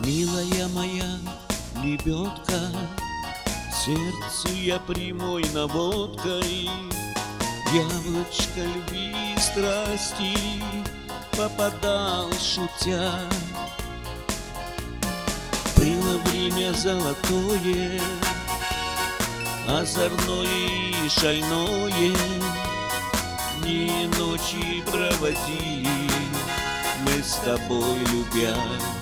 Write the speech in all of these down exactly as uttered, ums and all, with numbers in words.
Милая моя лебедка, сердцу я прямой наводкой, яблочко любви и страсти попадал шутя. Было время золотое, озорное и шальное, дни и ночи проводили мы с тобой, любя.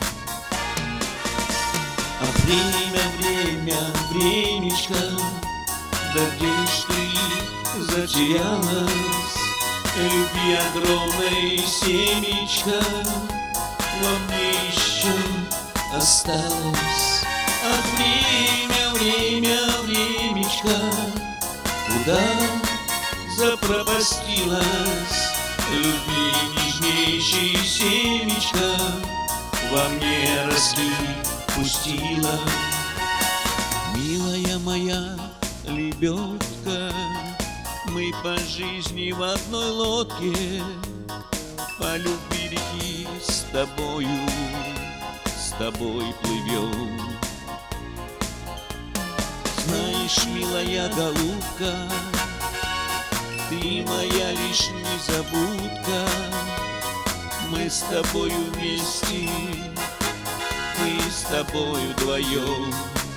А время, время, времечко, да где ж ты затерялась? Любви огромной семечко во мне еще осталось. Ах, время, время, времечко, куда запропастилась? Любви нежнейшей семечко во мне росли пустила. Милая моя лебедка, мы по жизни в одной лодке, по любви реки с тобою, с тобой плывем. Знаешь, милая голубка, ты моя лишь незабудка, мы с тобою вместе, мы с тобою вдвоем.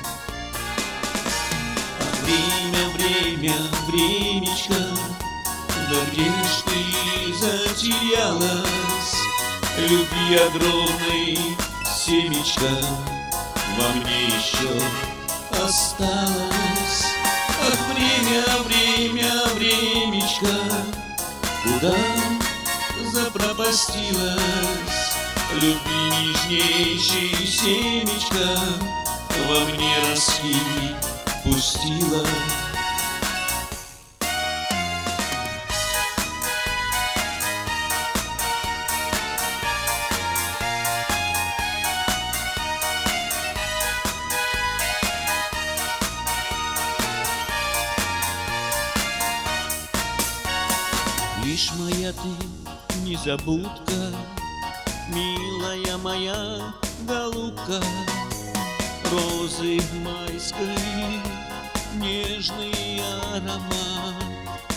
А время, время, времечко, да где ж ты затерялась? Любви огромной семечко во мне еще осталось. Ах, время, время, времечко, куда запропастилась? Любви нежнейшей семечко во мне росли пустила. Лишь моя ты незабудка, милая моя голубка, розы майской нежный аромат.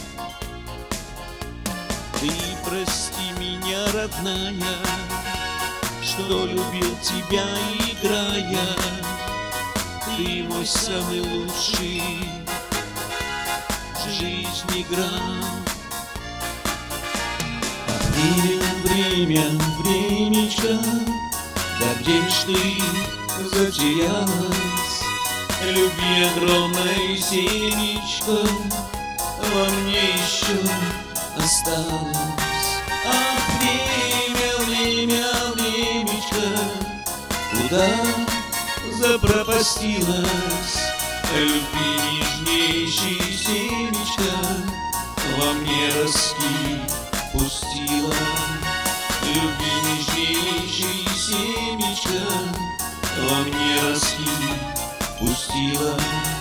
Ты прости меня, родная, что любил тебя, играя. Ты мой самый лучший в жизни грамм. Время, время, времечко, да где ж ты затерялась? Любви огромной семечко во мне еще осталось. Ах, время, время, времечко, куда запропастилась? Любви нежнейшей семечко во мне росли пустила. Любви нежнейшей семечко во мне росли пустила.